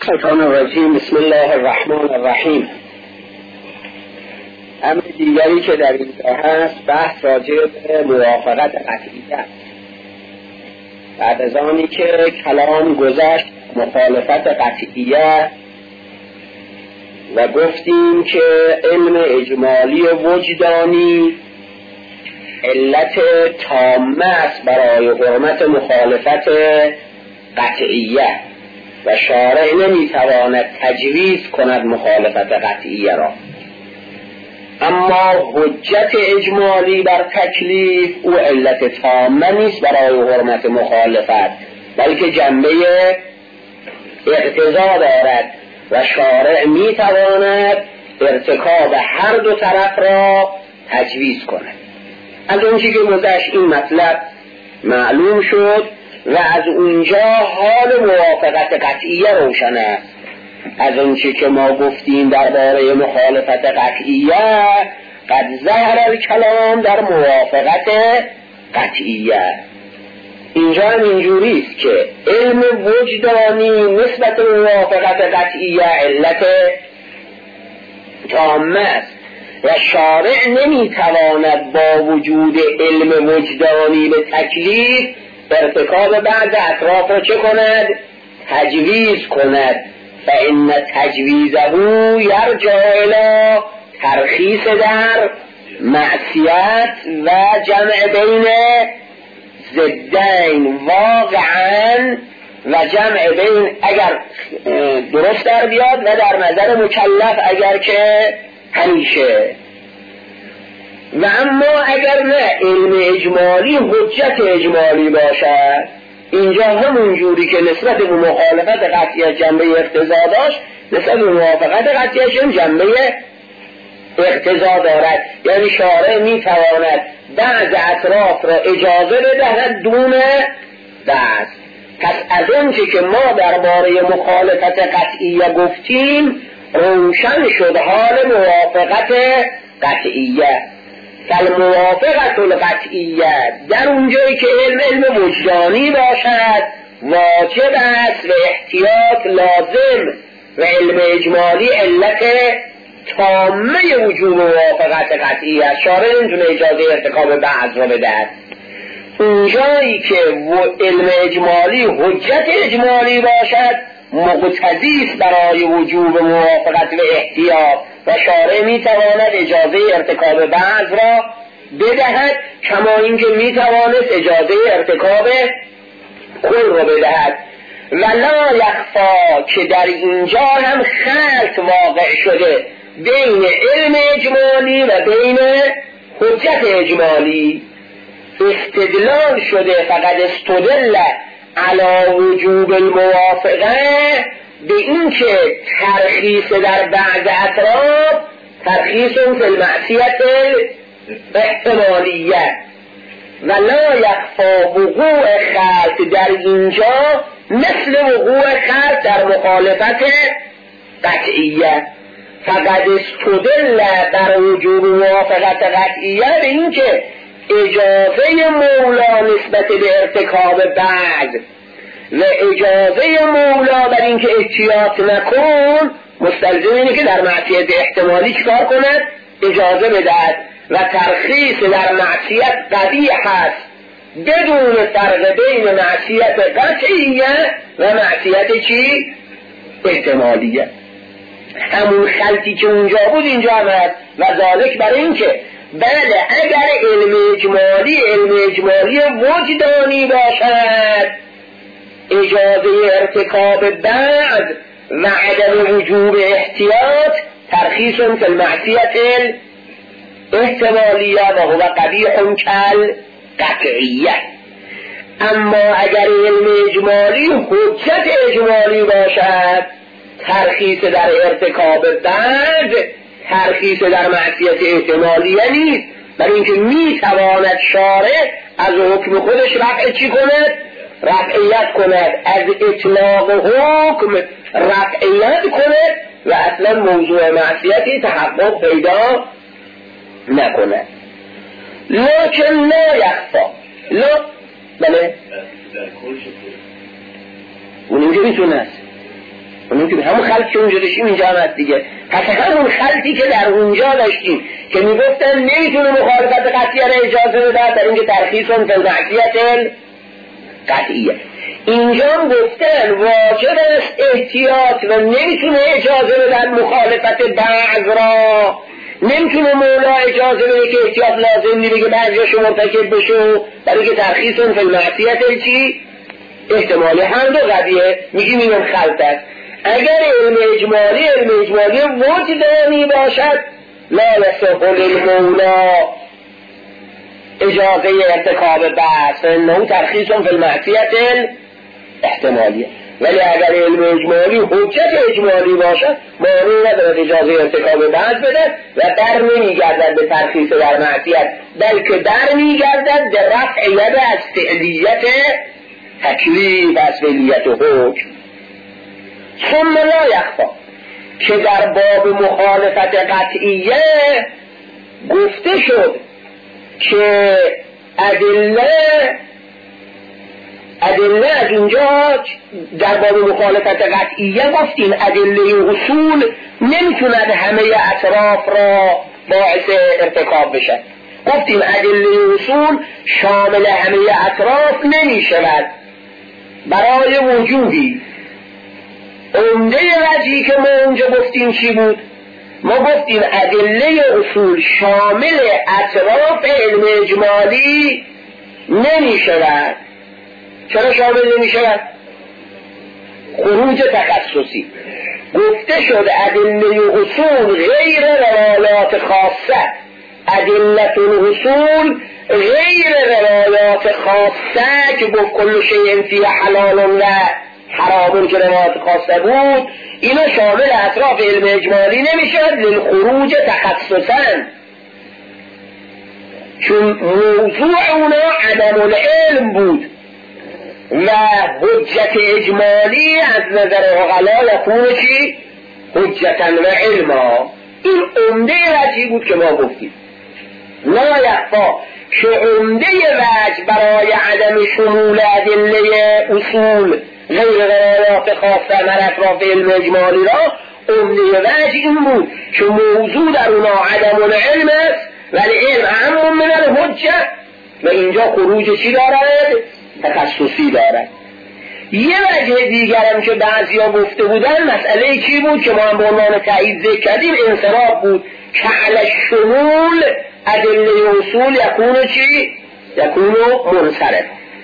الشیطان الرجیم. بسم الله الرحمن الرحیم. امر دیگری که در اینجا هست بحث راجع به موافقت قطعی است. بعد از آنی که کلام گذشت مخالفت قطعیه و گفتیم که علم اجمالی وجدانی علت تامه است برای حرمت مخالفت قطعیه و شارع نمیتواند تجویز کند مخالفت قطعیه را، اما حجت اجمالی بر تکلیف او علت تامه نیست برای حرمت مخالفت، بلکه جنبه اقتضا دارد و شارع میتواند ارتکاب هر دو طرف را تجویز کند. از اونچه که گذشت این مطلب معلوم شد و از اونجا حال موافقت قطعیه روشن است. از اونچه که ما گفتیم درباره مخالفت قطعیه قد ظهر الکلام در موافقت قطعیه. اینجا هم اینجوری است که علم وجدانی نسبت به موافقت قطعیه علت تامه است و شارع نمیتواند با وجود علم وجدانی به تکلیف ارتکاب بعض اطراف را چه کند؟ تجویز کند. فإن تجویزه یرجع الی ترخیص در معصیت و جمع بین ضدین واقعا و جمع بین اگر درست در بیاد و در نظر مکلف اگر که همیشه. و اما اگر نه علم اجمالی حجت اجمالی باشد، اینجا همون جوری که نسبت به مخالفت قطعی جنبه اقتضا داشت نسبت به موافقت قطعی هم جنبه اقتضا دارد، یعنی شارع میتواند بعض اطراف را اجازه بدهد دون بعض. پس از اونچه که ما درباره مخالفت قطعیه گفتیم روشن شد حال موافقت قطعیه. فالموافقت القطعیه در اونجایی که علم وجدانی باشد واجب است و احتیاط لازم و علم اجمالی علت تامه وجوب موافقت قطعی است. شارع نمیتونه اجازه ارتکاب بعض را بدهد. اونجایی که علم اجمالی حجت اجمالی باشد مقتضی است برای وجوب موافقت و احتیاط و شارع میتواند اجازه ارتکاب بعض را بدهد کما اینکه میتواند اجازه ارتکاب کل را بدهد. ولا یخفا که در اینجا هم خلط واقع شده بین علم اجمالی و بین حجت اجمالی. استدلال شده فقط استدل علی وجوب الموافقه به این که ترخیص در بعض اطراف ترخیص فی المعصیت احتمالیه و لا یخفا وقوع خلط در اینجا مثل وقوع خلط در مخالفت قطعیه. فقط استدل بر وجوب موافقت قطعیه به این که اجازه مولا نسبت به ارتکاب بعض و اجازه مولا بر اینکه احتیاط نکن مستلزم اینه که در معصیت احتمالی چکار کند؟ اجازه بدهد و ترخیص در معصیت قبیح هست بدون فرق بین معصیت قطعیه و معصیت چی؟ احتمالیه. همون خلطی که اونجا بود اینجا هم هست و ذالک برای اینکه بله اگر علم اجمالی وجدانی باشد اجازه ارتکاب بعد و عدم وجوب احتیاط ترخیص فی المعصیت احتمالیه و هو قبیح کل قطعیه. اما اگر علم اجمالی حجت اجمالی باشد ترخیص در ارتکاب بعد ترخیص در معصیت احتمالیه نیست، برای اینکه میتواند شارع از حکم خودش رفع چی کند؟ رفعیت کند، از اطلاق حکم رفعیت کند و اصلا موضوع معصیتی تحقق پیدا نکند. لیکن لا یخفا بله اون اینجا میتونه است همون خلط که اونجا داشتیم اینجا هم هست دیگه. پس همون خلطی که در اونجا داشتیم که میگفتن نمیتونه مخالفت قطعیه را اجازه بده در اینکه ترخیصون فالمعصیت قطعیه، اینجا هم گفتن واجب است احتیاط و نمیتونه اجازه بدن مخالفت بعض را، نمیتونه مولا اجازه بده که احتیاط لازم نیست که بعضیاشو مرتکب بشو برای که ترخیصون فالمعصیت چی؟ احتمالی هم دو قضیه میگیم این خلط است. اگر علم اجمالی وجدانی باشد لا یصح للمولا اجازه ارتکاب بحث انه ترخیص فی المعصیت احتمالیه، ولی اگر علم اجمالی حجت اجمالی باشد مانع ندارد اجازه ارتکاب بحث بده و در نمیگردد به ترخیص در معصیت، بلکه در میگردد به رفع ید از فعلیت تکلیف از فعلیت حکم. ثم لا یخفا که در باب مخالفت قطعیه گفته شد که ادله از اینجا در باب مخالفت قطعیه گفتیم ادله اصول نمیتوند همه اطراف را باعث ارتکاب بشد. گفتیم ادله اصول شامل همه اطراف نمیشود برای وجودی. عمده وجهی که ما اونجا گفتیم چی بود؟ ما گفتیم ادله اصول شامل اطراف علم اجمالی نمی شود. چرا شامل نمی شود؟ خروج تخصصی. گفته شد ادله اصول غیر روایات خاصه، ادله اصول غیر روایات خاصه که گفت کل شیء فی حلال و حرامون که روایات خاصه بود، اینو شامل اطراف علم اجمالی نمیشد للخروج تخصصا، چون موضوع اونا عدم العلم بود و حجت اجمالی از نظر عقلا یکون چی؟ حجتا و علما. این عمده وجهی بود که ما گفتیم. لا یخفا که عمده وجه برای عدم شمول ادله اصول غیر روایات خاصه در اطراف علم اجمالی را عمده وجه این بود که موضوع در اونا عدم العلم است ولی علم اهم من الحجه و اینجا خروج چی دارد؟ تخصصی دارد. یه وجه دیگرم که بعضیا گفته بودن مسئله چی بود که ما هم به عنوان تایید ذکر کردیم؟ انصراف بود که علی شمول ادله اصول یکونو چی؟ یکونو منصرف.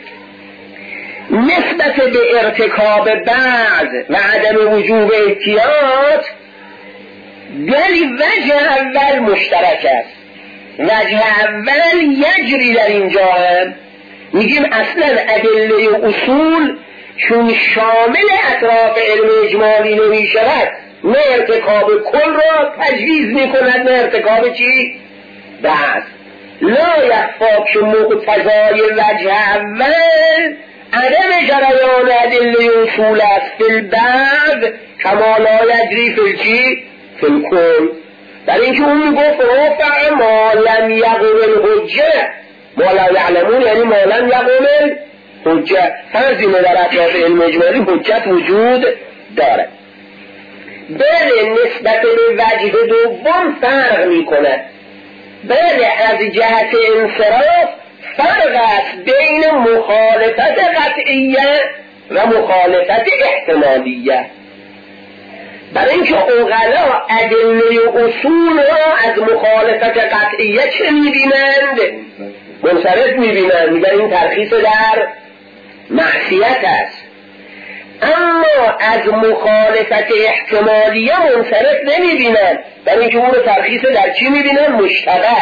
نسبت به ارتکاب بعض و عدم وجوب احتیاط ولی وجه اول مشترک است. وجه اول یجری در اینجا هم میگیم اصلا ادله اصول چون شامل اطراف علم اجمالی نمی شود نه ارتکاب کل را تجویز میکند نه ارتکاب چی؟ بعض. لا یخفا که مقتضای وجه اول عدم جریان ادله اصول است فی البعض کما لا یجری فی چی؟ فی الکل. در اینکه اون میگفت رفع ما لم یقم الحجه ما لا یعلمون، یعنی ما لم یقم الحجه. فرضی در اطراف علم اجمالی حجت وجود دارد. بله نسبت به وجه دوم فرق میکنه. بله از جهت انصراف فرق است بین مخالفت قطعیه و مخالفت احتمالیه. برای اینکه عقلا ادله اصول را از مخالفت قطعیه چه میبینند؟ منصرف میبینند، میگن این ترخیص در معصیت است. اما از مخالفت احتمالیه منصرف نمیبینند، برای اینکه اون ترخیص در چی میبینند؟ مشتبه.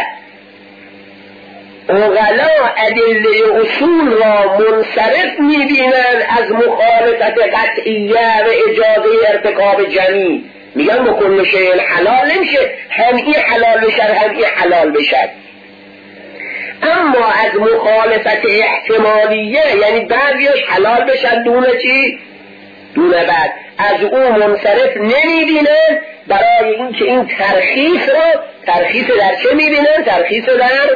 عقلا ادله اصول را منصرف میبینند از مخالفت قطعیه و اجازه ارتکاب جمی. میگن بکل شیء حلال نمیشه، هم این حلال بشد هم این حلال بشد. اما از مخالفت احتمالیه یعنی بعضیش حلال بشد دونه چی؟ دونه بعد از اون منصرف نمیبینن، برای اینکه این ترخیص را ترخیص در چه میبینن؟ ترخیص در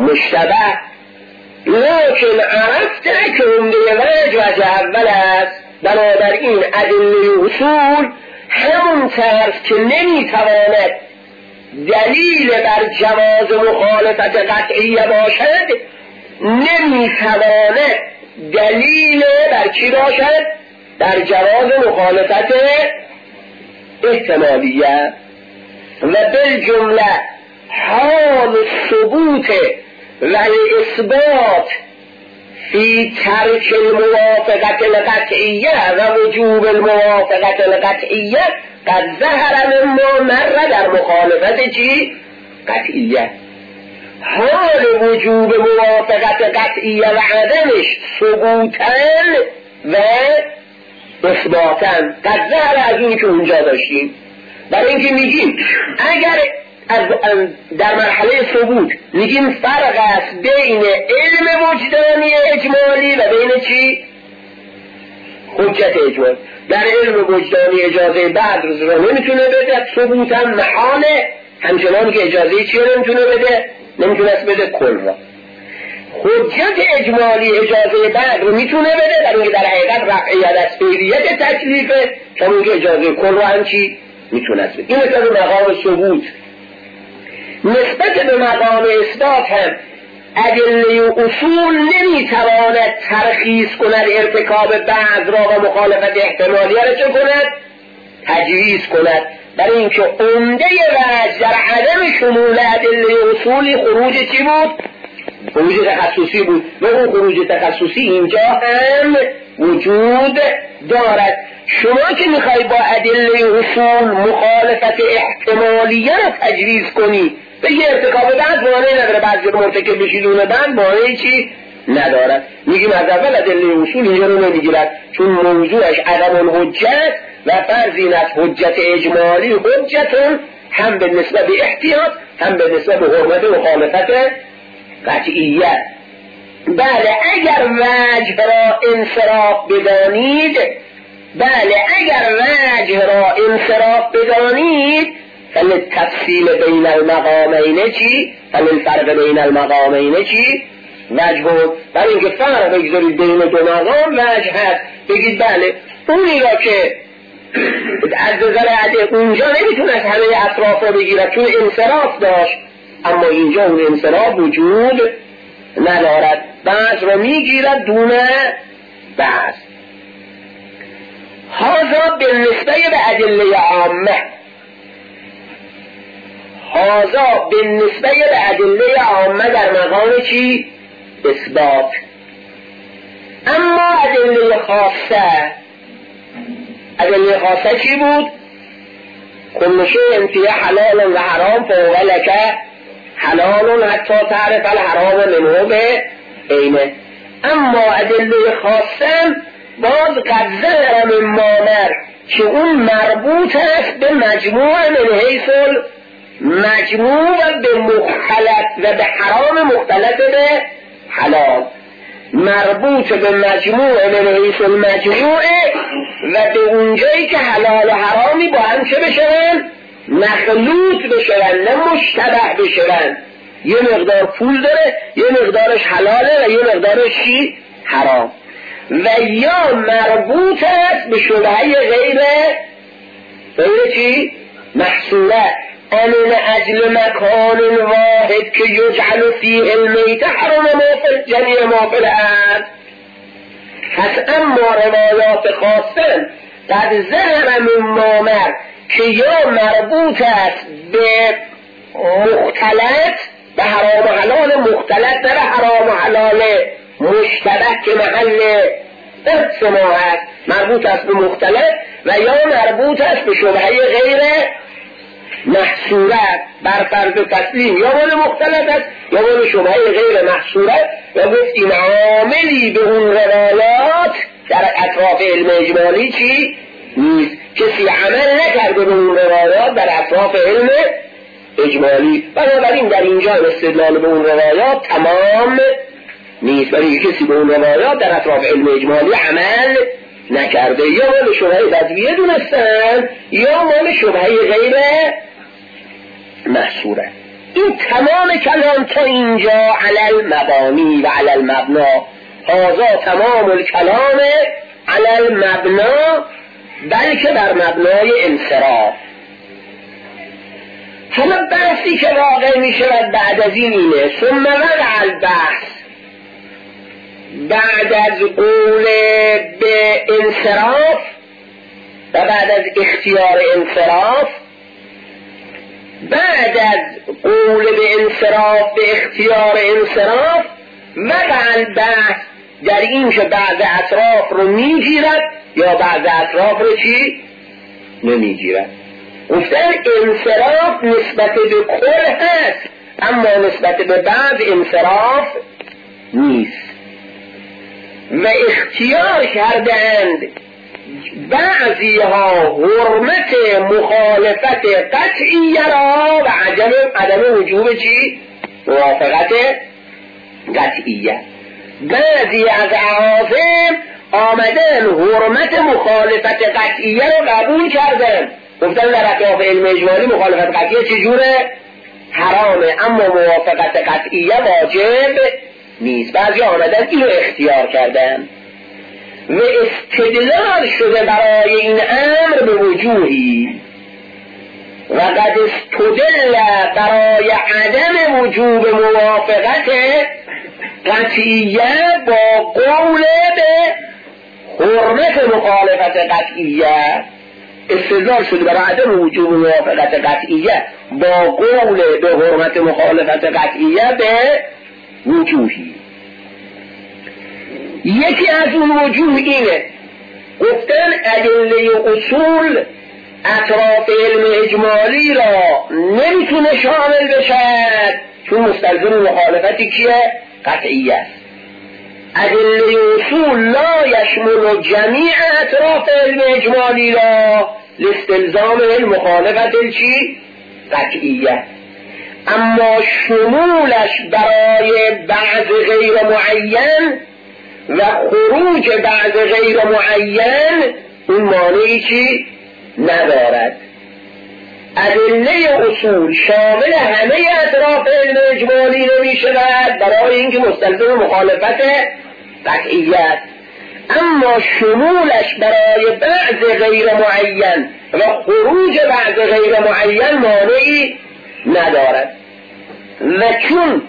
مشتبه. لیکن عرفته که عمده وجه اول است بنابراین ادله اصول همون طرز که نمیتواند دلیل بر جواز مخالفت قطعیه باشد نمیتواند دلیل بر چی باشد؟ در جواز مخالفت احتمالیه. و بالجمله حال ثبوت و اثبات فی ترک الموافقت القطعیه و وجوب الموافقت القطعیه قد ظهر مما مر در مخالفت چی؟ قطعیه. حال وجوب موافقت قطعیه و عدمش ثبوتن و اثباتن قد ظهر از اون که اونجا داشتیم. برای اینکه میگیم اگر در مرحله ثبوت میگیم فرق است بین علم وجدانی اجمالی و بین چی؟ حجت اجمالی. در علم وجدانی اجازه بعد رو نمیتونه بده، ثبوتا محاله، همچنان که اجازه چی رو نمیتونه بده؟ نمیتونست بده کل را. حجت اجمالی اجازه بعد رو میتونه بده، در اینکه در حقیقت رفعیت از فعلیت تکلیفه، چون که اجازه کل رو هم چی؟ میتونست بده. این مثل مقام ثبوت. نسبت به مقام اثبات هم ادله اصول نمیتواند ترخیص کند ارتکاب بعض را و مخالفت احتمالی را چه کند؟ تجویز کند. برای اینکه عمده وجه در عدم شمول ادله اصولی خروج چی بود؟ خروج تخصصی بود. و اون خروج تخصصی اینجا هم وجود دارد. شما که میخوای با ادله اصول مخالفت احتمالیه را تجویز کنی بگی ارتکاب بعد مانعی نداره، بعضی مرتکب بشی دونه بعد مانعی چی ندارد. میگیم از اول ادله اصول اینجا رو نمیگیرد، چون موضوعش عدم الحجت و فرض این از حجت اجمالی حجتون هم به نسبت احتیاط هم به نسبت حرمت مخالفت قطعیه. بله اگر وجه را انصراف بدانید، بله اگر وجه را انصراف بدانید فللتفصیل بین المقامین چی؟ فللفرق بین المقامین چی؟ وجه بود. برای اینکه فرق بگذارید بین دو مقام وجه هست، بگید بله اونی را که از نظر عده اونجا نمیتونست همه اطراف را بگیرد چون انصراف داشت، اما اینجا اون انصراف وجود ندارد، بعض را میگیرد دونه بعض. هذا بالنسبه به ادله عامه، هذا بالنسبه به ادله عامه در مقام چی؟ اثبات. اما ادله خاصه، ادله خاصه چی بود؟ كل شيء فيه حلال و حرام فهو لك حلال حتی تعرف الحرام منه بعینه. اما ادله خاصه باز قد ظهر من مامر که اون مربوط است به مجموع من حیث مجموع به مختلط و به حرام مختلط به حلال، مربوط به مجموع من حیث المجموع و به اونجایی که حلال و حرامی با هم چه بشون؟ مخلوط بشون، نه مشتبه بشون. یه مقدار پول داره، یه مقدارش حلاله و یه مقدارش چی؟ حرام. و یا مربوط است به شبهه غیر چی؟ محصوله. امن اجل مکان واحد که یجعل فیه المیت حرم ما فی جمیع ما فی الارض. پس اما روایات خاصه قد ظهر من مامر که یا مربوط است به مختلط، به حرام و حلال مختلط، نه به حرام و حلال مشتبه که محل اقسما هست، مربوط است به مختلط، و یا مربوط است به شبهه غیر محصورت بر فرض تسلیم، یا مال مختلط است یا مال شبهه غیر محصورت. و گفتیم عاملی به اون روایات در اطراف علم اجمالی چی؟ نیست. کسی عمل نکرده به اون روایات در اطراف علم اجمالی، بنابراین در اینجا استدلال به اون روایات تمام نیست، ولی کسی به اون روایات در اطراف علم اجمالی عمل نکرده، یا مال شبهه بدویه دونستن یا مال شبهه غیر محصوره. این تمام کلام تا اینجا علی المبانی و علی المبنا، هذا تمام الکلام علی المبنا، بلکه بر مبنای انصراف. حالا بحثی که واقع می شود بعد از این اینه ثم وقع البحث، بعد از قول به انصراف و بعد از اختیار انصراف، بعد از قول به انصراف به اختیار انصراف وقع البحث در این که بعض اطراف رو می گیرد یا بعض اطراف رو چی؟ نمی گیرد. گفتن انصراف نسبت به کل هست اما نسبت به بعض انصراف نیست. و اختیار کردند بعضی ها حرمت مخالفت قطعیه را و عدم وجوب چی؟ موافقت قطعیه. بعضی از اعاظم آمدن حرمت مخالفت قطعیه را قبول کردن، گفتن در اطراف علم اجمالی مخالفت قطعیه چجوره؟ حرامه، اما موافقت قطعیه واجب نیست. بعضی آمدن اینو اختیار کردن و استدلال شده برای این امر به وجوهی و قد استدل برای عدم وجوب موافقت قطعیه با قول به حرمت مخالفت قطعیه. استدلال شده برای عدم وجوب موافقت قطعیه با قول به حرمت مخالفت قطعیه به وجوهی. یکی از اون وجوه اینه گفتن ادله اصول اطراف علم اجمالی را نمیتونه شامل بشد چون مستلزم مخالفتی کیه؟ قطعیه است. ادله اصول لا یشمل جمیع اطراف علم اجمالی را لاستلزام مخالفت چی؟ قطعیه. اما شمولش برای بعض غیر معین و خروج بعض غیر معین اون مانعی چی؟ ندارد. ادله اصول شامل همه اطراف علم اجمالی نمی شود برای اینکه مستلزم مخالفت قطعیه است، اما شمولش برای بعض غیر معین و خروج بعض غیر معین مانعی ندارد. و چون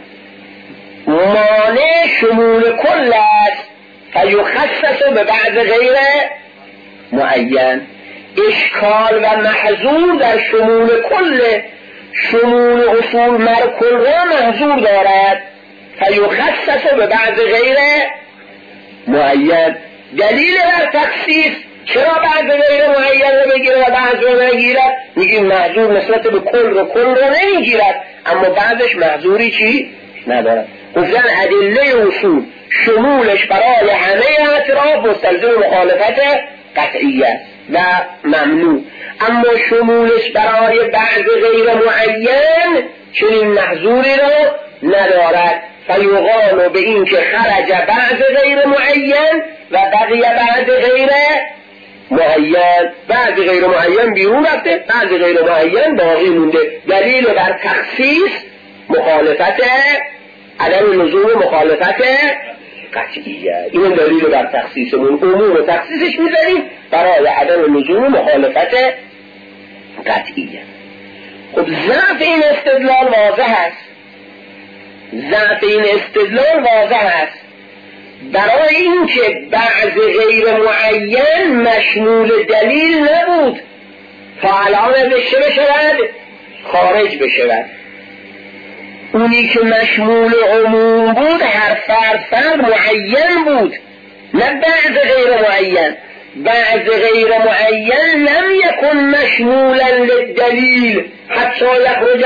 مانع شمول کل است فیخصص به بعض غیر معین. اشکال و محظور در شمول کل، شمول اصول مر کل را محظور دارد فیخصص به بعض غیر معین. دلیل بر تخصیص چرا بعض غیر معین رو بگیره و بعض رو نگیرد؟ میگیم محظور نسبت به کل رو نمیگیرد اما بعضش محظوری چی؟ ندارد. گفتن ادله اصول شمولش برای همه اطراف مستلزم مخالفت قطعیه و ممنوع، اما شمولش برای بعض غیر معین چنین محظوری رو ندارد. فیقال به این که خرج بعض غیر معین و بقیه بعض غیر معین، بعض غیر معین بیرون رفته بعض غیر معین باقی مونده. دلیل بر تخصیص مخالفت عدم لزوم مخالفت قطعیه. این دلیل بر تخصیصمون، عموم تخصیصش میذاریم برای عدم لزوم مخالفت قطعیه. خب ضعف این استدلال واضح است، ضعف این استدلال واضح است. برای اینکه بعض غیر معین مشمول دلیل نبود تا الان بشه بشود خارج بشود. اونی که مشمول عموم بود هر فرد معین بود، نه بعض غیر معین. بعض غیر معین لم یکن مشمولا للدلیل حتی یخرج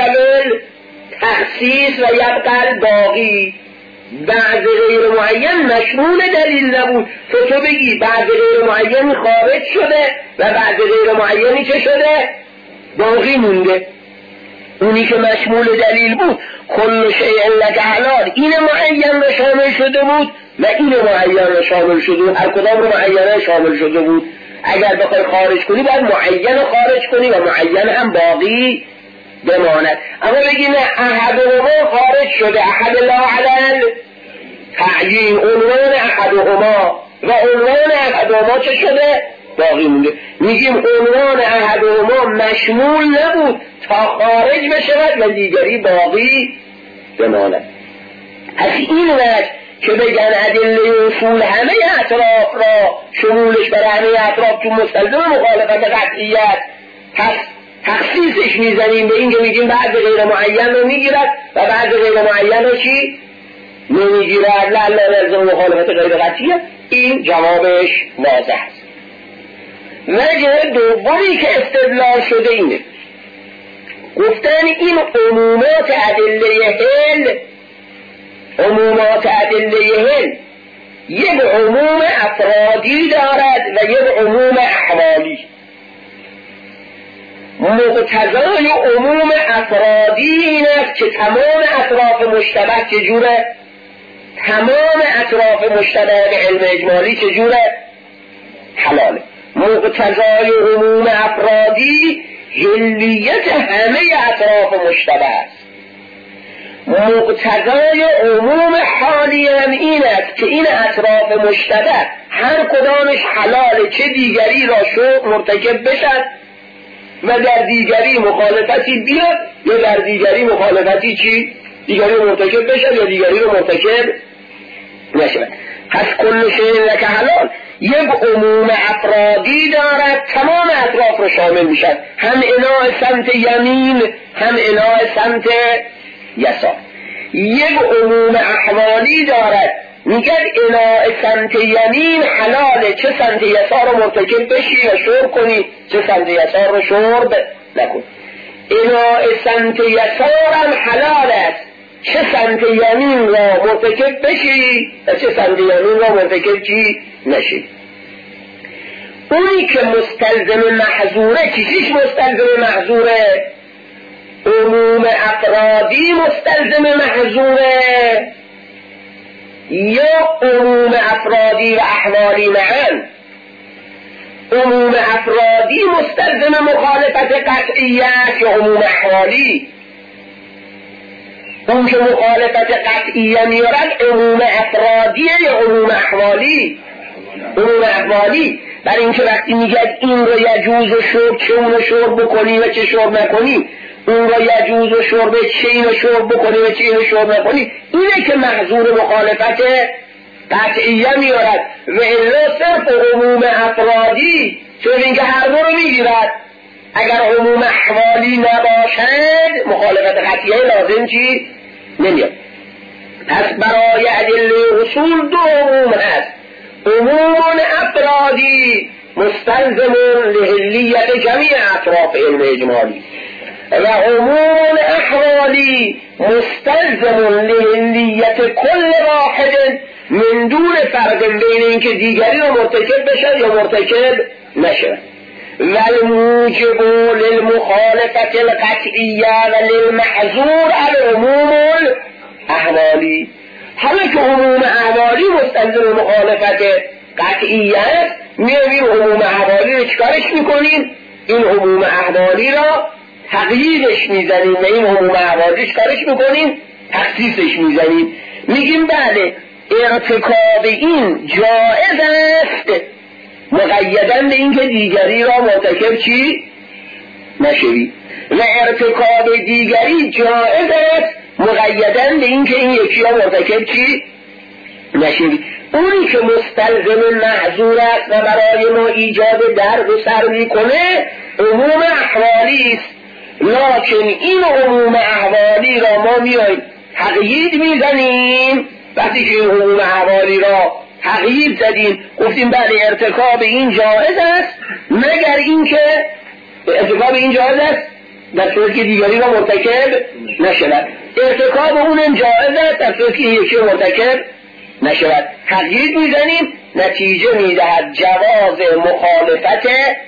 تخصیص و یبقى الباقی. بعض غیر معین مشمول دلیل نبود تو بگی بعض غیر معین خارج شده و بعض غیر معینی چه شده؟ باقی مونده. اونی که مشمول دلیل بود کل شیء لک حلال، این معین رو شامل شده بود و این معین رو شامل شده بود، هر کدام رو معین شامل شده بود. اگر بخوای خارج کنی باید معین رو خارج کنی و معین هم باقی بماند. اما بگی نه احدهما خارج شده، احد لا علل تعیین، عنوان احدهما و عنوان احدهما چه شده؟ باقی مونده. میگیم عنوان احدهما مشمول نبود تا خارج بشود و دیگری باقی بماند. از این وجه که بگن ادله اصول همه اطراف را شمولش برای همه اطراف تو مستلزم مخالفت قطعیت، پس تخصیصش میزنیم به این که میگیم بعض غیر معین رو میگیرد و بعض غیر معین رو چی؟ نمیگیرد. لعل لازم مخالفت غیر قطعیت. این جوابش واضح است. وجه دومی که استدلال شده اینه، گفتن این عمومات ادله هل یک عموم افرادی دارد و یک عموم احوالی. مقتضای عموم افرادی این است که تمام اطراف مشتبه چجوره؟ تمام اطراف مشتبه به علم اجمالی چجوره؟ حلاله. مقتضای عموم افرادی حلیت همه اطراف مشتبه است. مقتضای عموم حالی هم این است که این اطراف مشتبه هر کدامش حلال چه دیگری را مرتکب بشد و در دیگری مخالفتی بیاد یا در دیگری مخالفتی چی؟ دیگری رو مرتکب بشد یا دیگری رو مرتکب نشد. پس کل شیء لک حلال یک عموم افرادی دارد، تمام اطراف رو شامل میشد، هم اناء سمت یمین هم اناء سمت یسار. یک عموم احوالی دارد، میگن اناء سمت یمین حلاله چه سمت یسار رو مرتکب بشی و شرب کنی، چه سمت یسار رو شرب نکن. اناء سمت یسار هم حلال است، چه سمت یمین را مرتکب بشی و چه سمت یمین را مرتکب چی نشی. اونی که مستلزم محظوره، چیزیش مستلزم محظوره؟ عموم افرادی مستلزم محظوره یا عموم افرادی و احوالی معا؟ عموم افرادی مستلزم مخالفت قطعیت یا عموم احوالی؟ اون که مخالفت قطعیه میارد عموم افرادیه یا عموم احوالی؟ عموم احوالی. برای اینکه وقتی میگد این رو یجوز و شرب چه اون رو شرب بکنی و چه شرب نکنی، اون رو یجوز و شرب چه این رو شرب بکنی و چه این رو شرب نکنی، اینه که محظور مخالفت قطعیه میارد. و الا صرف عموم افرادی چون اینکه هر دو رو میگیرد، اگر عموم احوالی نباشد مخالفت قطعیه لازم چی؟ نمیاد. پس برای ادله اصول دو عموم هست، عموم افرادی مستلزم لحلیت جمیع اطراف علم اجمالی و عموم احوالی مستلزم لحلیت کل واحد من دون فرق بین اینکه دیگری رو مرتکب بشد یا مرتکب نشد. والموجب للمخالفت القطعیه و للمحظور العموم الاحوالی. حالا که عموم احوالی مستلزم مخالفت قطعیه است، می‌رویم عموم احوالی رو چکارش میکنیم؟ این عموم احوالی را تقییدش میزنیم و این عموم احوالی چکارش میکنیم؟ تخصیصش میزنیم. میگیم بله ارتکاب این جائز است مقیدن به این که دیگری را مرتکب چی؟ نشوی، و ارتکاب دیگری جائز است مقیدن به این که این یکی را مرتکب چی؟ نشوی. اونی که مستلزم محظور است و برای ما ایجاد درد و سر میکنه عموم احوالی است، لکن این عموم احوالی را ما میاییم تقیید میزنیم. وقتی که این عموم احوالی را تقیید زدیم گفتیم بله ارتکاب این جائز است مگر این که ارتکاب این جائز است در صورتی که دیگری را مرتکب نشود، ارتکاب اون جائز است در صورتی که یکی مرتکب نشود. تقیید میزنیم، نتیجه میدهد جواز مخالفت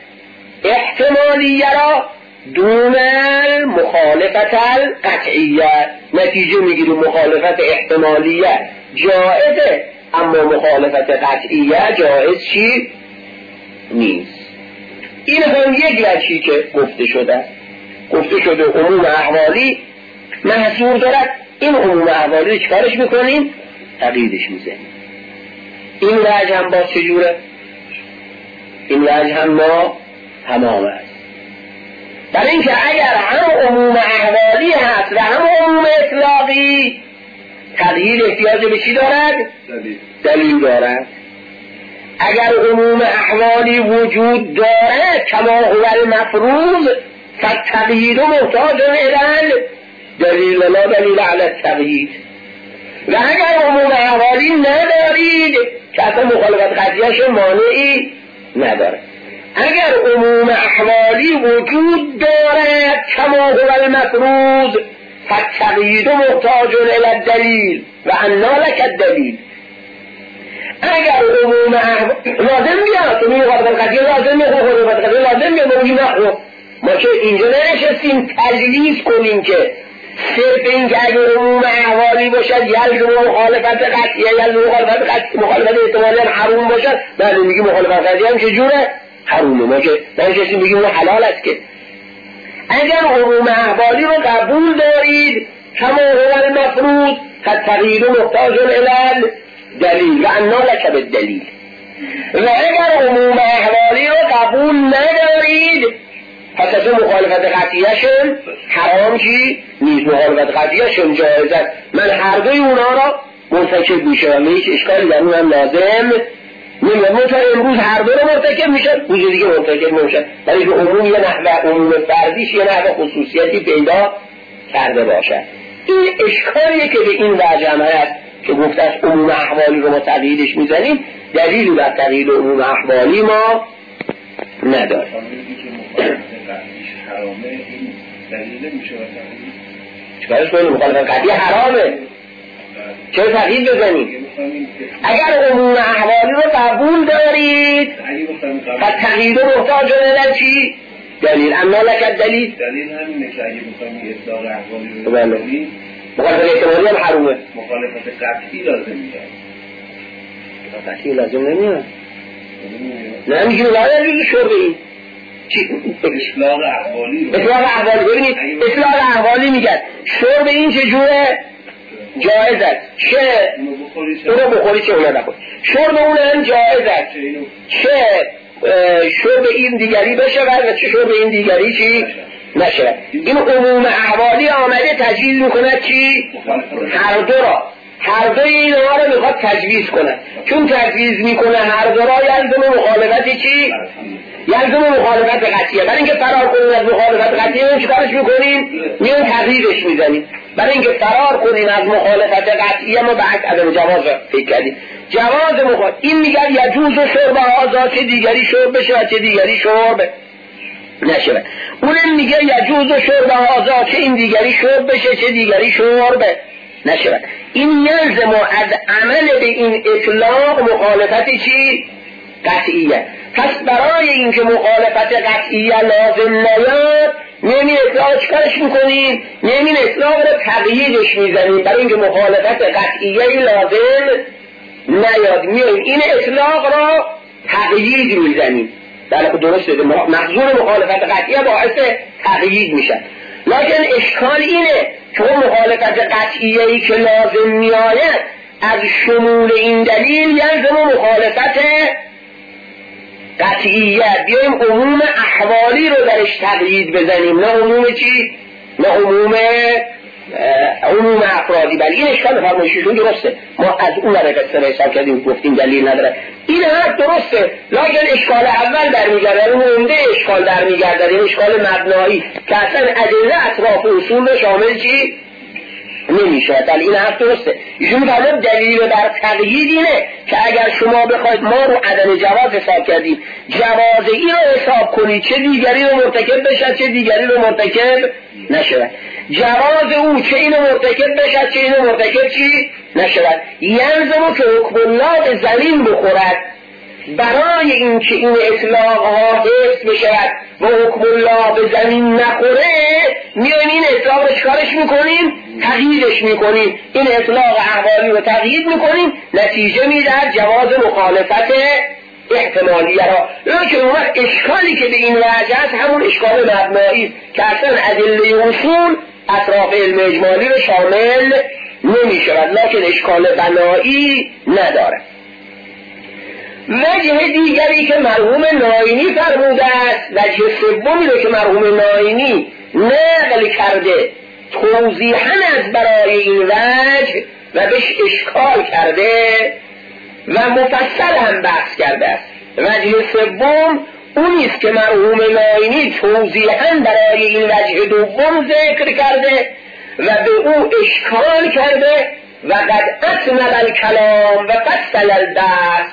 احتمالیه را دون مخالفت القطعیه. نتیجه میگیریم مخالفت احتمالیه جائزه اما مخالفت قطعیه جائز چی؟ نیست. این هم یک وجهی که گفته شده عموم احوالی محصور دارد. این عموم احوالی چکارش میکنیم؟ تقییدش میزنیم. این وجه هم باز چجوره؟ این وجه هم ما تمام است. برای اینکه اگر هم عموم احوالی هست و هم عموم اطلاقی، تقیید احتیاج به چی دارد؟ دلیل دارد. اگر عموم احوالی وجود دارد کما هو المفروض، فالتقیید محتاج الی دلیل لا دلیل علی التقیید. و اگر عموم احوالی ندارید که اصلا مخالفت قطعیش مانعی نداره. اگر عموم احوالی وجود دارد کما هو المفروض، فالتقیید محتاج الی الدلیل و انا لک الدلیل. اگر عموم لازم بیاد تو مخالفت قطعی لازم بیاد، مخالفت قطعی لازم بیاد، ما که اینجا ننشستیم تجلیل کنیم که صرف این که اگر عموم احوالی باشد یلزم مخالفت قطعیه، یلزم مخالفت احتمالی هم حروم باشد، بعد میگیم مخالفت قطعی هم چجوره؟ حرومه. ما که ننشستیم بگیم اون حلال است که. اگر عموم احوالی رو قبول دارید کما هو المفروض، فالتقیید محتاج الی دلیل و انا لک بالدلیل. و اگر عموم احوالی رو قبول ندارید پس از اون مخالفت قطعیشون حرام چی؟ نیست. مخالفت قطعیشون جایز است. من هر دوی اونا را مرتکب میشم، هیچ اشکالی در اونم لازم نمیاد. تا امروز هر دو رو مرتکب میشن، روز دیگه مرتکب نمیشن، برای که عموم یه نحوه عموم فردیش یه نحوه خصوصیتی پیدا کرده باشد. این اشکالیه که به این وجه هم هست که گفته است عموم احوالی رو ما تقییدش میزنیم، دلیلی بر تقیید عموم احوالی ما نداره. حرامه این دلیل نمیشه واسه چیکارش کنیم؟ مخالفت قطعی حرامه، چرا تقیید بزنیم؟ اگر عموم احوالی رو قبول دارید پس تقیید محتاج الی چی؟ دلیل. اما لک الدلیل. دلیل همینه که اگه بخوایم اطلاق احوالی رو بزنیم مخالفت احتمالی هم حرومه، مخالفت قطعی لازم میاد. قطعی لازم نمیاد. نه میگیم لا دلیل شرب این اطلاق احوالی رو. اطلاق احوالی ببینید، اطلاق احوالی میگن شرب این چجوره؟ جایز است. چه اونو بخوری چه اونو نخوری. شرب اون هم جایز است، چه شرب این دیگری بشود و چه شرب این دیگری چی؟ نشود. این عموم احوالی آمده تجویز میکند چی؟ هر دو را، هر دوی اینها رو میخواد تجویز کنه. چون تجویز میکنه هر دو را یلزم مخالفت چی؟ یلزم مخالفت قطعیه. برای اینکه فرار کنیم از مخالفت قطعیه چی کارش میکنیم؟ میون تغییرش میزنیم. برای اینکه فرار کنیم از مخالفت قطعیه ما به عکس عدم جواز فکر کردیم. جواز مخالفت این میگن یجوز شرب هذا، چه دیگری شرب بشه و چه دیگری شرب نشه. اونم میگه یجوز شرب هذا، چه این دیگری شرب بشه چه دیگری شرب نشه. این یلزم از عمل به این اطلاق مخالفت چی؟ قطعیه. پس برای اینکه مخالفت قطعیه لازم نیاد نمی اطلاق چکارش میکنیم؟ نمی اطلاق رو تقییدش میزنیم. برای اینکه مخالفت قطعیه لازم نیاد میاییم این اطلاق را تقیید میزنیم. بله درست شده، محضور مخالفت قطعیه باعث تقیید میشن. لکن اشکال اینه چون مخالفت قطعیه‌ای که لازم میآید از شمول این دلیل یلزم مخالفت قطعیه بیایم عموم احوالی رو درش تقیید بزنیم، نه عموم چی؟ نه عموم افرادی. بله این اشکال فرمایششون درسته، ما از اون قصه رو حساب کردیم گفتیم دلیل نداره. این حرف درسته، لکن اشکال اول در میگرده، اون عمده اشکال در میگرده، این اشکال مبنایی که اصلا ادله اطراف اصول رو شامل چی؟ نمیشه. بله این حرف درسته. ایشون میگه دلیل بر تقیید اینه که اگر شما بخواید ما رو عدم جواز حساب کردیم، جواز این رو حساب کنید چه دیگری رو مرتکب بشد چه دیگری رو مرتکب نشود. جواز او چه اینو مرتکب بشد چه اینو مرتکب چی نشود. یلزمو که حکم الله به زمین بخورد. برای اینکه این اطلاق ها حفظ بشود و حکم الله به زمین نخوره میایم این اطلاق رو چکارش میکنیم؟ تغییرش میکنیم. این اطلاق احوالی رو تغییر میکنیم، نتیجه میدهد جواز مخالفت احتمالیه را. لیکن اون وقت اشکالی که به این وجه است همون اشکال مبنایی که اصلا ادله اصول اطراف علم اجمالی رو شامل نمیشود، لیکن اشکال بنایی نداره. وجه دیگری که مرحوم ناینی فرموده است، وجه سومی رو که مرحوم ناینی نقل کرده توضیحاً از برای این وجه و بهش اشکال کرده و مفصل هم بحث کرده است. وجه سوم اونیست که مرحوم ناینی توضیحاً برای این وجه دوم ذکر کرده و به او اشکال کرده و قد اتمم الکلام و فصل البحث.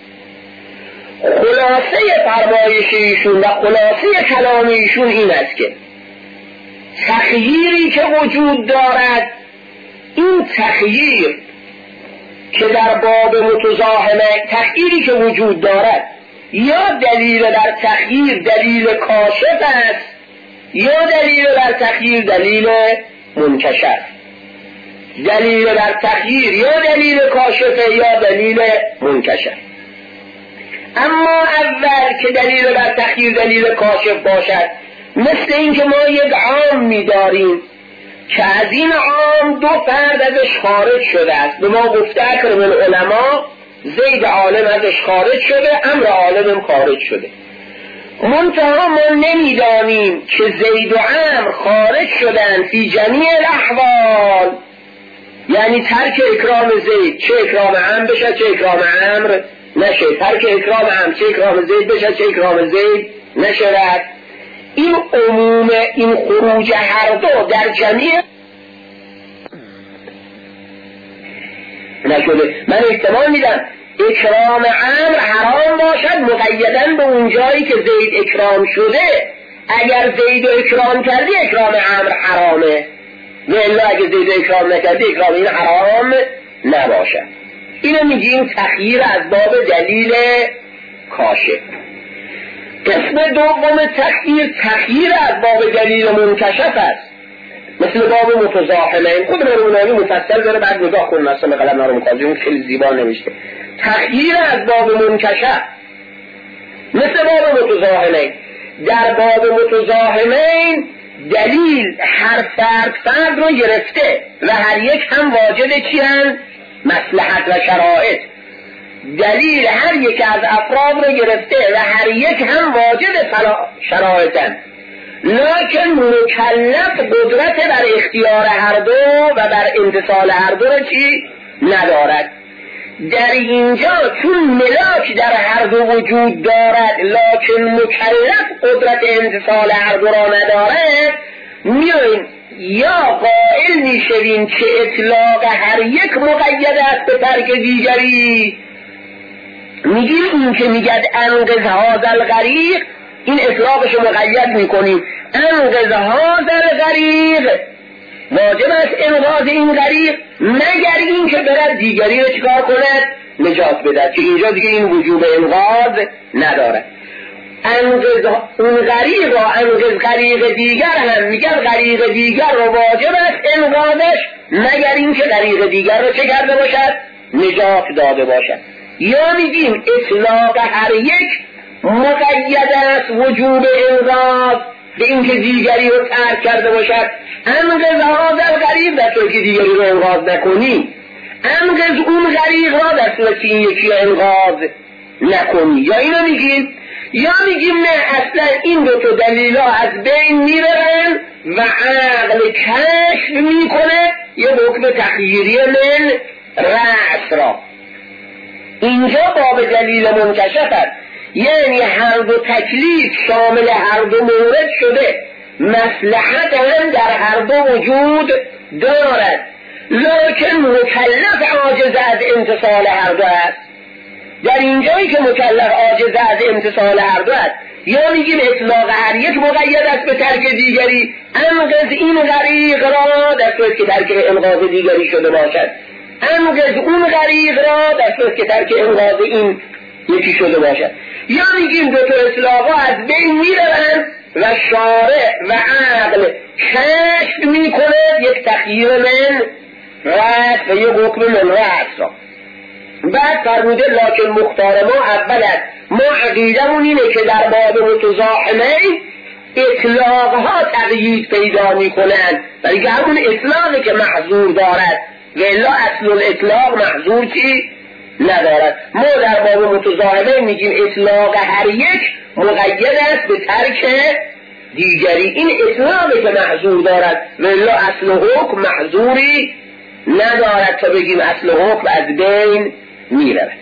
خلاصه فرمایش ایشون و خلاصه کلام ایشون این است که تخییری که وجود دارد، این تخییر که در باب متزاحمه تخییری که وجود دارد یا دلیل در تخییر دلیل کاشف است یا دلیل در تخییر دلیل منکشف. دلیل در تخییر یا دلیل کاشف یا دلیل منکشف. اما اول که دلیل در تخییر دلیل کاشف باشد، مثل این که ما یک عام می‌داریم که از این عام دو فرد ازش خارج شده است. به ما گفته اکرم العلماء زید عالم ازش خارج شده، امر عالم خارج شده. منتها ما نمیدانیم که زید و امر خارج شدن فی جمیع الاحوال، یعنی ترک اکرام زید چه اکرام امر بشه چه اکرام امر نشه، ترک اکرام امر چه اکرام زید بشه چه اکرام زید نشود. این عموم این خروج هر دو در جمیع نشده. من احتمال میدم اکرام امر حرام باشد مقیدن به اون جایی که زید اکرام شده. اگر زید اکرام کردی اکرام امر حرامه، و الا اگر زید اکرام نکردی اکرام این حرام نباشد. اینو میگیم تخییر از باب دلیل کاشف. قسم دوم تخییر از باب دلیل منکشف است، مثل باب متزاحمین. خود مرمونانی مفصل داره، بعد نگاه کن مثلا قلم نارو مکازیون خیلی زیبا نوشته. تخییر از باب منکشف مثل باب متزاحمین. در باب متزاحمین دلیل هر فرد رو گرفته و هر یک هم واجد چی هست؟ مصلحت و شرایط. دلیل هر یک از افراد رو گرفته و هر یک هم واجد شرایطن، لکن مکلف قدرت بر اختیار هر دو و بر امتثال هر دو رو چی ندارد. در اینجا چون ملاک در هر دو وجود دارد لکن مکلف قدرت امتثال هر دو را ندارد، میاییم یا قائل میشویم که اطلاق هر یک مقید است به ترک دیگری. میگیم این که میگد انقذ هذا الغریق، این اطلاقش مقید میکنیم انقذ هذا الغریق، واجب است انقاذ این غریق مگر این که برد دیگری رو چکار کند؟ نجات بدهد، که اینجا دیگه این وجوب انقاذ نداره. انقذ اون غریق را انقذ غریق دیگر هم میگن غریق دیگر رو واجب است انقاذش مگر این که غریق دیگر رو چه کرده باشد؟ نجات داده باشد. یا میگیم اطلاق هر یک مقید است وجوب انقاذ به این که دیگری رو ترک کرده باشد. انقذ هذا الغریق در صورتی که دیگری رو انقاذ نکنی، انقذ اون غریق را در صورتی که این یکی رو انقاذ نکنی. یا اینو میگیم یا میگیم نه اصلا این دو تا دلیل ها از بین میرن و عقل کشف میکنه یه حکم تخییری من رأس را. اینجا باب دلیل منکشف است، یعنی هر دو تکلیف شامل هر دو مورد شده، مصلحت هم در هر دو وجود دارد، لکن مکلف عاجز از امتثال هر دو است. در اینجایی که مکلف عاجز از امتثال هر دو است، یا میگیم اطلاق هر یک مقید است به ترک دیگری، انقذ این غریق را در صورت که ترک انقاذ دیگری شده باشد، انقذ اون غریق را در صورت که ترک انقاذ این یکی شده باشد. یا میگیم دو تا اطلاقا از بین میرن و شارع و عقل کشف میکنه یک تخییر من رأس و یک حکم من رأس را. بعد فرموده لکن مختار ما اول است، ما عقیدمون اینه که در باب متزاحمه اطلاق ها تقیید پیدا میکنن، ولی که همون اطلاقی که محظور دارد و الا اصل الاطلاق محظور چی ندارد. ما در باب متضاهله میگیم اطلاق هر یک مقید است به ترک دیگری. این اطلاقی که محظور دارد ولی اصل حکم محظوری ندارد تا بگیم اصل حکم از بین میرود.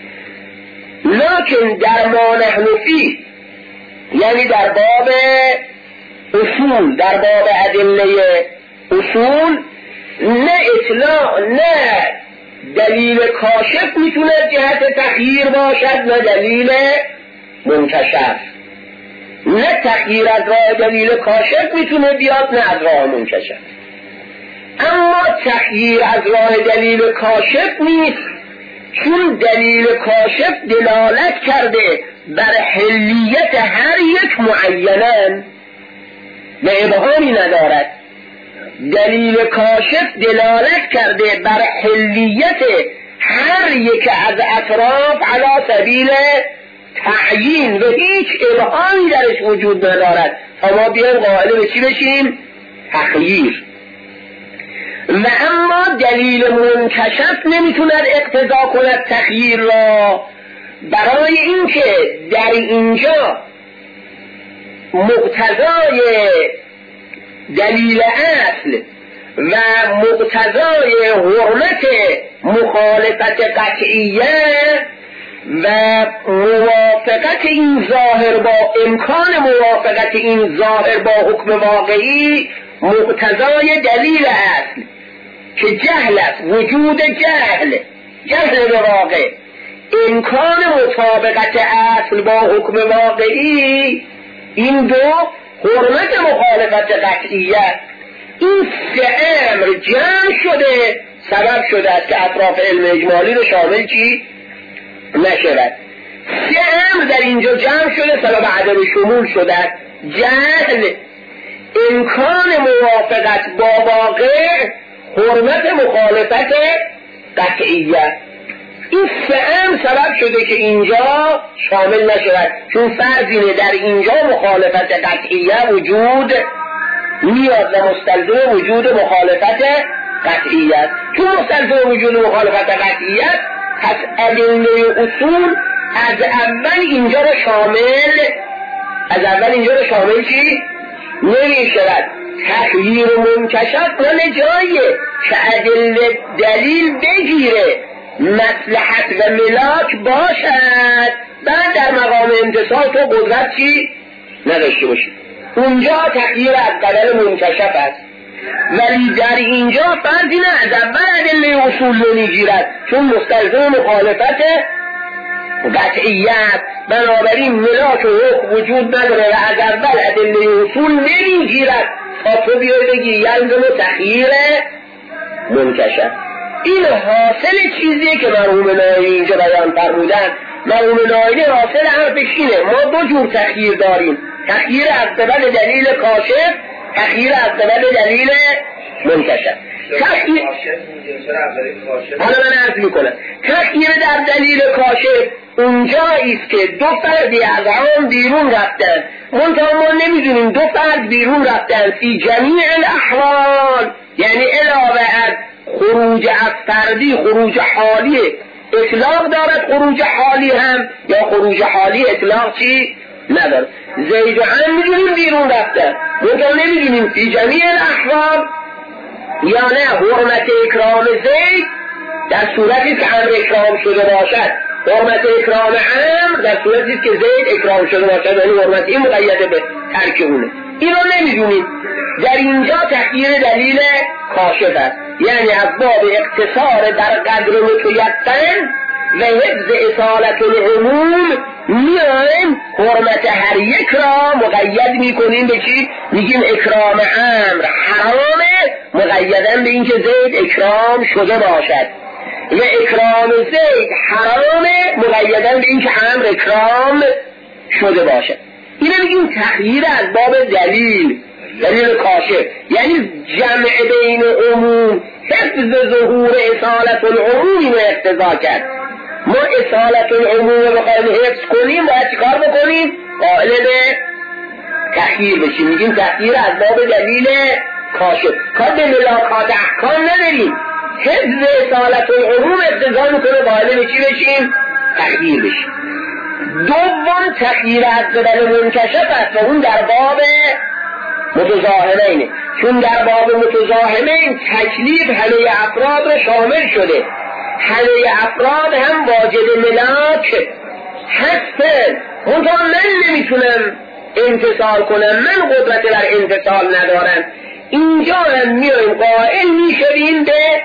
لکن در ما نحن فیه، یعنی در باب اصول، در باب ادله اصول، نه اطلاق نه دلیل کاشف میتونه جهت تخییر باشد نه دلیل منکشف. نه تخییر از راه دلیل کاشف میتونه بیاد نه از راه منکشف. اما تخییر از راه دلیل کاشف نیست، چون دلیل کاشف دلالت کرده بر حلیت هر یک معینن به ابهامی ندارد. دلیل کاشف دلالت کرده بر حلیت هر یک از اطراف علی سبیل تعیین و هیچ ابهامی درش وجود ندارد تا ما بیایم قائل به چی بشیم؟ تخییر. و اما دلیل منکشف نمیتوند اقتضا کند تخییر را، برای اینکه در اینجا مقتضای دلیل اصل و مقتضای حرمت مخالفت قطعیه و موافقت این ظاهر با امکان موافقت این ظاهر با حکم واقعی مقتضای دلیل اصل که جهل است، وجود جهل به واقع، امکان مطابقت اصل با حکم واقعی، این دو حرمت مخالفت قطعیت. این سه امر جمع شده سبب شده است که اطراف علم اجمالی رو شامل چی نشود. سه امر در اینجا جمع شده سبب عدم شمول شده است: جهل، امکان موافقت با واقع، حرمت مخالفت قطعیت. این سه امر سبب شده که اینجا شامل نشود، چون فرض اینه در اینجا مخالفت قطعیه وجود میاد و مستلزم وجود مخالفت قطعیت. چون مستلزم وجود مخالفت قطعیت، پس ادله اصول از اول اینجا رو شامل چی؟ نمی شود. تخییر منکشف نه جاییه که ادله دلیل بگیره مصلحت و ملاک باشد بعد در مقام امتصال تو قدرت چی نداشته باشید. اونجا تخییر از قبل منکشف است، ولی در اینجا فرض اینه از اول ادله اصول رو میگیرد، چون مستلزم مخالفت قطعیت، بنابراین ملاک و حکم وجود نداره و از اول ادله اصول نمیگیرد تا تو بیای بگی یلزم تخییر منکشف. این حاصل چیزیه که مرحوم نایینی اینجا بیان فرمودن. مرحوم نایینی حاصل حرفش اینه: ما دو جور تخییر داریم، تخییر از قبل دلیل کاشف، تخییر از قبل دلیل منکشف. تخییر حالا من عرض میکنم تخییر در دلیل کاشف اونجاییست که دو فردی از هم بیرون رفتن، منتها ما نمیدونیم دو فرد بیرون رفتن فی جمیع الاحوال، یعنی علاوه از خروج از فردی خروج حالی اطلاق دارد، خروج حالی هم یا خروج حالی اطلاق چی ندارد. زید و هم میدونیم بیرون رفتن، منتها نمیدونیم فی جمیع الاحوال یا نه. حرمت اکرام زید در صورتی که امر اکرام شده باشد، حرمت اکرام امر در صورتی که زید اکرام شده باشد، یعنی حرمت این مقید به ترک اونه. اینو نمیدونیم. در اینجا تخییر دلیل کاشف است، یعنی از باب اقتصار در قدر متیقن و حفظ اصالت العموم میایم حرمت هر یک را مقید میکنیم به چی؟ میگیم اکرام امر حرامه مقیدن به اینکه زید اکرام شده باشد و اکرام زید حرامه مقیدن به اینکه امر اکرام شده باشد. اینه میگیم تخییر از باب دلیل کاشف، یعنی جمع بین عموم، حفظ ظهور اصالت العموم رو اقتضا کرد. ما اصالت العموم رو بخواهیم حفظ کنیم باید چیکار بکنیم؟ قائل به تخییر بشیم. میگیم تخییر از باب دلیل کاشف. کار به ملاکات احکام نداریم، حفظ اصالت العموم اقتضا میکنه قائل به چی بشیم؟ تغییر بشیم. دوم تغییر از قبل منکشف است و اون در باب متضاهمینه، چون در باب متضاهمین تکلیف همه افراد را شامل شده، همه افراد هم واجد ملاک هستن. منتها من نمیتونم امتصال کنم، من قدرت بر امتصال ندارم. اینجا هم میایم قائل میشویم به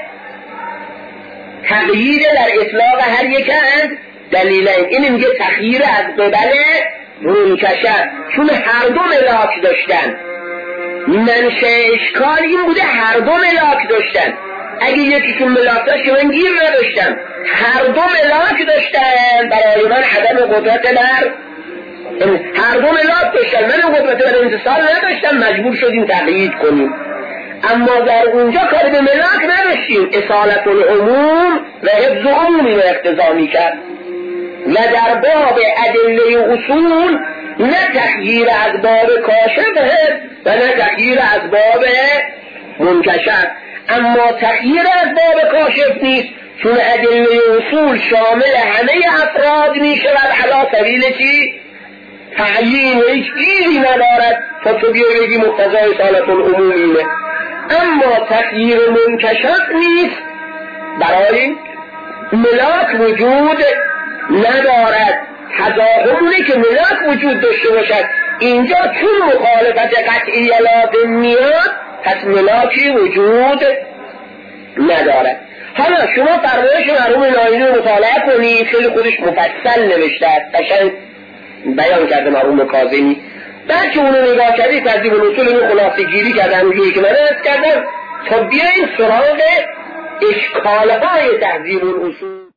تغییر در اطلاق هر یک از دلیلین. این میگه تغییر از قبل منکشف، چون هر دو ملاک داشتن. منشأ اشکال این بوده هر دو ملاک داشتن. اگه یکیشون ملاک داشت که من گیر نداشتم، هر دو ملاک داشتن، برای من عدم قدرت بر هر دو ملاک داشتن، من قدرت بر امتصال نداشتم، مجبور شدیم تقیید کنیم. اما در اونجا کار به ملاک نداشتیم، اصالت العموم و حفظ عمومی رو اقتضا میکرد. و در باب ادله اصول نه تغییر از باب کاشف و نه تغییر از باب منکشف. اما تغییر از باب کاشف نیست، چون ادله اصول شامل همه افراد میشه و علی سبیل چی؟ تعیین، هیچ ایزی ندارد تا تو بیایی بگی مقتضای اصالت العموم اینه. اما تغییر منکشف نیست، برای ملاک وجود ندارد. تضاهمونه که ملاک وجود داشته باشد، اینجا چون مخالفت قطعی لازم میاد پس ملاکی وجود ندارد. حالا شما فرمایش مرحوم نایینی رو مطالعه کنید، خیلی خودش مفصل نوشته است، قشنگ بیان کرده مرحوم کاظمی. بعد که اونو نگاه کردید ترتیب الاصول رو خلاصه گیری کردن، اونجوری که من عرض کردم، تا بیاییم سراغ اشکالهای تهذیب الاصول.